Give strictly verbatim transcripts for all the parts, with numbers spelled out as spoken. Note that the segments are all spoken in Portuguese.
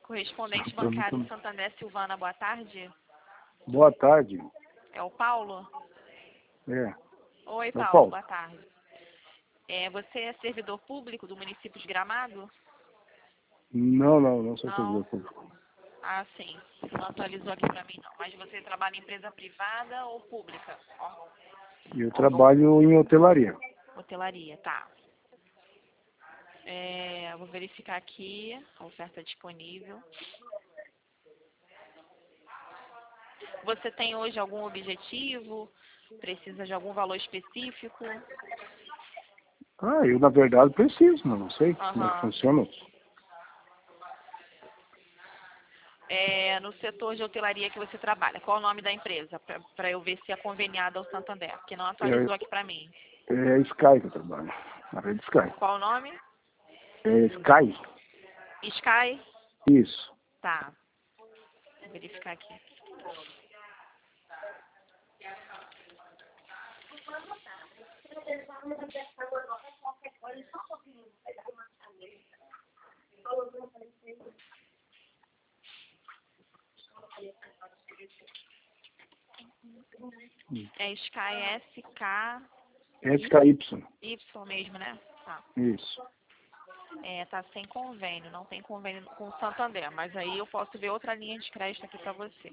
Correspondente bancário do Santander, Silvana, boa tarde. Boa tarde. É o Paulo? É. Oi, É o Paulo, Paulo. boa tarde. É, você é servidor público do município de Gramado? Não, não, não sou Não. servidor público. Ah, sim. Não atualizou aqui pra mim, não. Mas você trabalha em empresa privada ou pública? Ó, Eu trabalho em hotelaria. hotelaria, tá. É, vou verificar aqui a oferta disponível. Você tem hoje algum objetivo? Precisa de algum valor específico? Ah, eu na verdade preciso, mas não sei como é que Aham. funciona. É, no setor de hotelaria que você trabalha, qual o nome da empresa? Para eu ver se é conveniada ao Santander, porque não atualizou aqui para mim. É, é Sky que eu trabalho, na rede Sky. Qual o nome? É Sky? Sky? Isso. Tá. Vou verificar aqui. É Sky S K É S K Y. Y mesmo, né? Tá. Isso. É, tá sem convênio, não tem convênio com o Santander, mas aí eu posso ver outra linha de crédito aqui para você.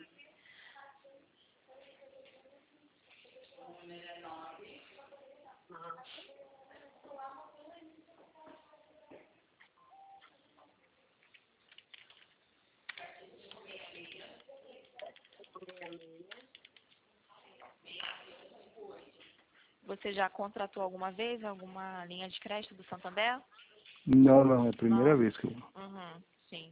Você já contratou alguma vez alguma linha de crédito do Santander? Não, não, é a primeira Não? vez que eu... Uhum, sim.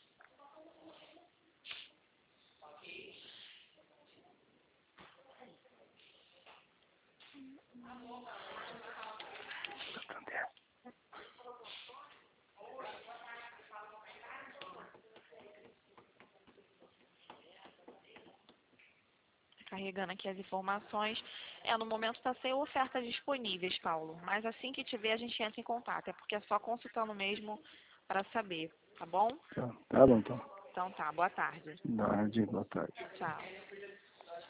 Carregando aqui as informações. É, no momento está sem ofertas disponíveis, Paulo. Mas assim que tiver, a gente entra em contato. É porque é só consultando mesmo para saber, tá bom? Tá, tá bom, então. Então tá, boa tarde. Boa tarde, boa tarde. Tchau.